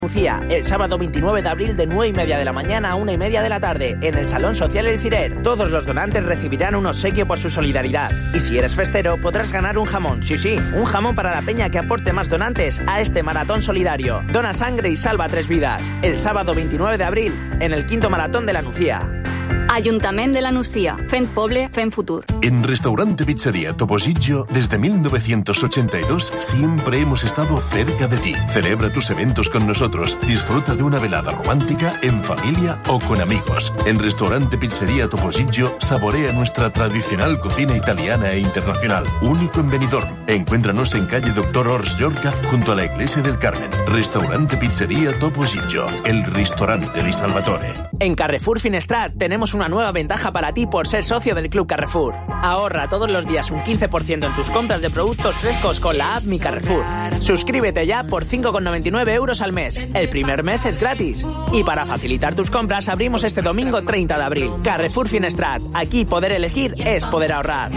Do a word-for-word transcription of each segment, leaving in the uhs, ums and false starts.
Lucía, el sábado veintinueve de abril de nueve y media de la mañana a una y media de la tarde, en el Salón Social El Cirer. Todos los donantes recibirán un obsequio por su solidaridad. Y si eres festero, podrás ganar un jamón. Sí, sí, un jamón para la peña que aporte más donantes a este maratón solidario. Dona sangre y salva tres vidas. El sábado veintinueve de abril, en el quinto maratón de la Nucía. Ayuntament de la Nucía. Fent poble, fent futur. En Restaurante Pizzería Topollillo, desde mil novecientos ochenta y dos, siempre hemos estado cerca de ti. Celebra tus eventos con nosotros. Disfruta de una velada romántica en familia o con amigos. En Restaurante Pizzería Topollillo, saborea nuestra tradicional cocina italiana e internacional. Único en Benidorm. Encuéntranos en calle Doctor Ors Llorca, junto a la Iglesia del Carmen. Restaurante Pizzería Topollillo, el restaurante de Salvatore. En Carrefour Finestrat tenemos una nueva ventaja para ti por ser socio del Club Carrefour. Ahorra todos los días un quince por ciento en tus compras de productos frescos con la app Mi Carrefour. Suscríbete ya por cinco con noventa y nueve euros al mes. El primer mes es gratis. Y para facilitar tus compras abrimos este domingo treinta de abril. Carrefour Finestrat. Aquí poder elegir es poder ahorrar.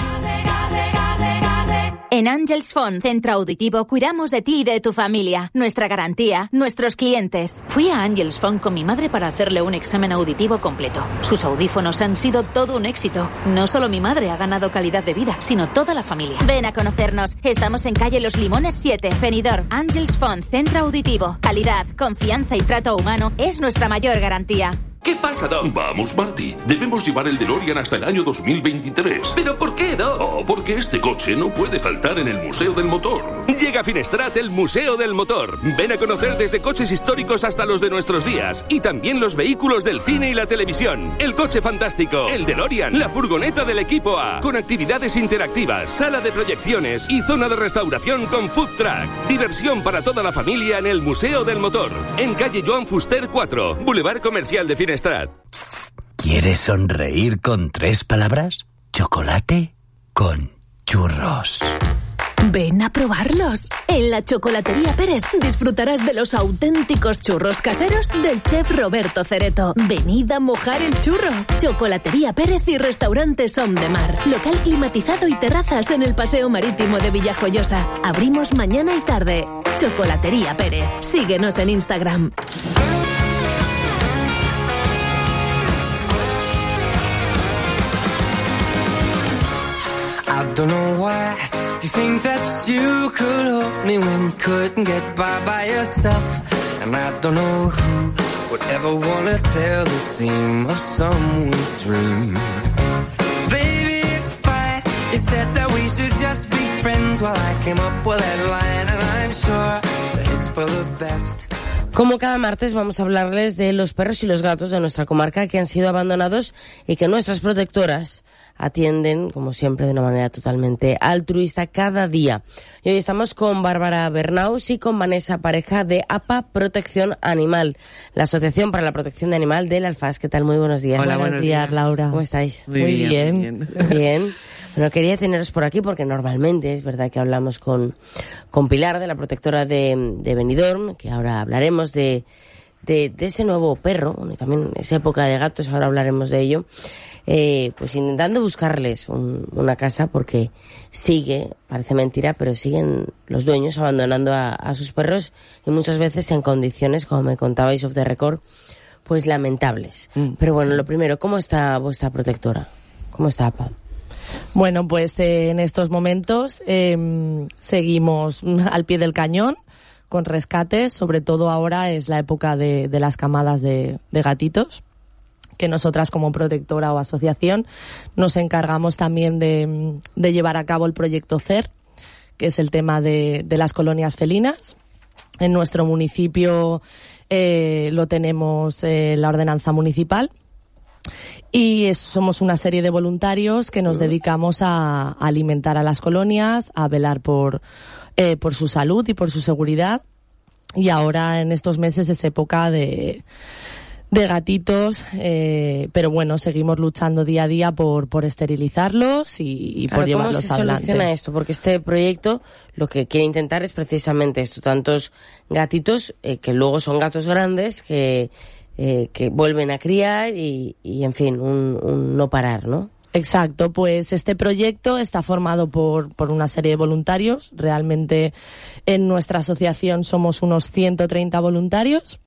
En Ángels Font, Centro Auditivo, cuidamos de ti y de tu familia. Nuestra garantía, nuestros clientes. Fui a Ángels Font con mi madre para hacerle un examen auditivo completo. Sus audífonos han sido todo un éxito. No solo mi madre ha ganado calidad de vida, sino toda la familia. Ven a conocernos. Estamos en calle Los Limones siete, Benidorm. Ángels Font, Centro Auditivo. Calidad, confianza y trato humano es nuestra mayor garantía. ¿Qué pasa, Doc? Vamos, Marty. Debemos llevar el DeLorean hasta el año dos mil veintitrés. ¿Pero por qué, Doc? Oh, porque este coche no puede faltar en el Museo del Motor. Llega a Finestrat el Museo del Motor. Ven a conocer desde coches históricos hasta los de nuestros días. Y también los vehículos del cine y la televisión. El coche fantástico, el DeLorean, la furgoneta del equipo A. Con actividades interactivas, sala de proyecciones y zona de restauración con food truck. Diversión para toda la familia en el Museo del Motor. En calle Joan Fuster cuatro, Boulevard Comercial de Finestrat. ¿Quieres sonreír con tres palabras? Chocolate con churros. Ven a probarlos. En la Chocolatería Pérez disfrutarás de los auténticos churros caseros del chef Roberto Cereto. Venid a mojar el churro. Chocolatería Pérez y Restaurante Som de Mar. Local climatizado y terrazas en el Paseo Marítimo de Villajoyosa. Abrimos mañana y tarde. Chocolatería Pérez. Síguenos en Instagram. I don't know why you think that you could hold me when you couldn't get by by yourself. And I don't know who would ever want to tell the seam of someone's dream. Baby, it's fine. You said that we should just be friends. Well, I came up with that line and I'm sure that it's for the best. Como cada martes vamos a hablarles de los perros y los gatos de nuestra comarca que han sido abandonados y que nuestras protectoras atienden, como siempre, de una manera totalmente altruista cada día. Y hoy estamos con Bárbara Bernaus y con Vanessa Pareja de A P A Protección Animal, la Asociación para la Protección de Animal del Alfaz. ¿Qué tal? Muy buenos días. Hola, buenos días, Laura. ¿Cómo estáis? Muy, muy bien. Bien. bien. bien. Bueno, quería teneros por aquí porque normalmente es verdad que hablamos con, con Pilar, de la protectora de, de Benidorm, que ahora hablaremos de, de, de ese nuevo perro, bueno, y también esa época de gatos, ahora hablaremos de ello, eh, pues intentando buscarles un, una casa porque sigue, parece mentira, pero siguen los dueños abandonando a, a sus perros y muchas veces en condiciones, como me contabais off the record, pues lamentables. Mm. Pero bueno, lo primero, ¿cómo está vuestra protectora? ¿Cómo está A P A? Bueno, pues eh, en estos momentos eh, seguimos al pie del cañón con rescates. Sobre todo ahora es la época de, de las camadas de, de gatitos, que nosotras como protectora o asociación nos encargamos también de, de llevar a cabo el proyecto C E R, que es el tema de, de las colonias felinas. En nuestro municipio eh, lo tenemos eh, la ordenanza municipal. Y es, somos una serie de voluntarios que nos dedicamos a, a alimentar a las colonias, a velar por, eh, por su salud y por su seguridad. Y ahora en estos meses es época de, de gatitos, eh, pero bueno, seguimos luchando día a día por, por esterilizarlos y, y por Ahora, llevarlos adelante. ¿Cómo se adelante. soluciona esto? Porque este proyecto lo que quiere intentar es precisamente esto, tantos gatitos eh, que luego son gatos grandes que... Eh, que vuelven a criar y, y en fin, un, un no parar, ¿no? Exacto, pues este proyecto está formado por, por una serie de voluntarios. Realmente en nuestra asociación somos unos ciento treinta voluntarios